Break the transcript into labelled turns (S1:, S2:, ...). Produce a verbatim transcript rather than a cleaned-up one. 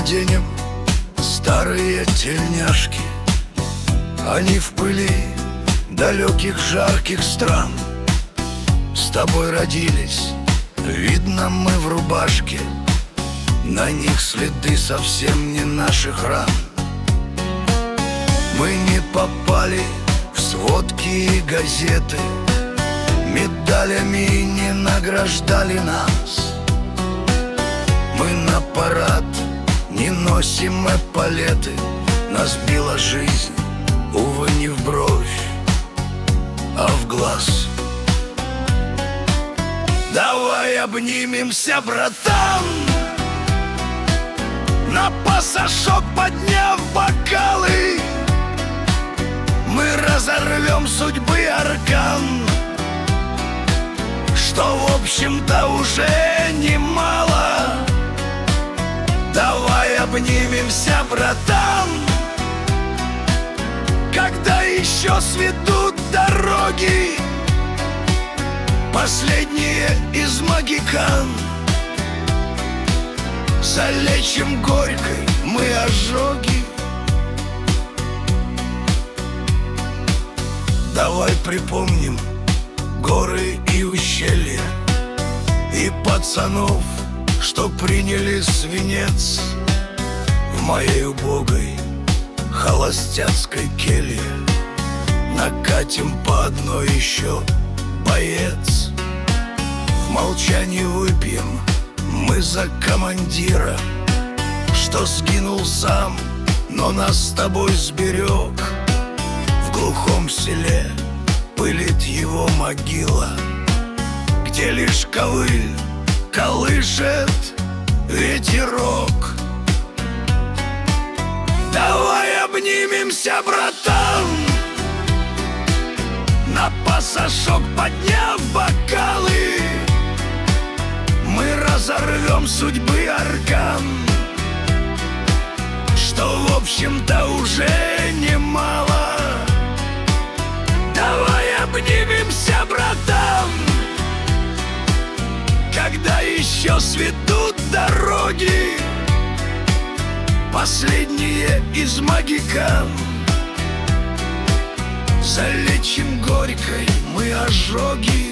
S1: наденем старые тельняшки. Они в пыли далеких жарких стран. С тобой родились, видно, мы в рубашке. На них следы совсем не наших ран. Мы не попали в сводки и газеты, медалями не награждали нас. Мы на парад не носим эполеты. Нас била жизнь, увы, не в бровь, а в глаз. Давай обнимемся, братан, на пасашок подняв бокалы. Мы разорвем судьбы аркан, что, в общем-то, уже немало. Давай обнимемся, братан, когда еще светут дороги, последние из магикан. Залечим горькой мы ожоги. Давай припомним горы и ущелья, и пацанов, что приняли свинец в моей убогой холостяцкой келье. Накатим по одной еще, боец. В молчании выпьем мы за командира, что сгинул сам, но нас с тобой сберег. В глухом селе пылит его могила, где лишь ковыль колышет ветерок. Давай обнимемся, братан, на пасашок подняв бокалы. Мы разорвем судьбы аркан, что, в общем-то, уже немало. Давай обнимемся, братан, когда еще светут дороги, последние из магикан. Залечим горькой мы ожоги.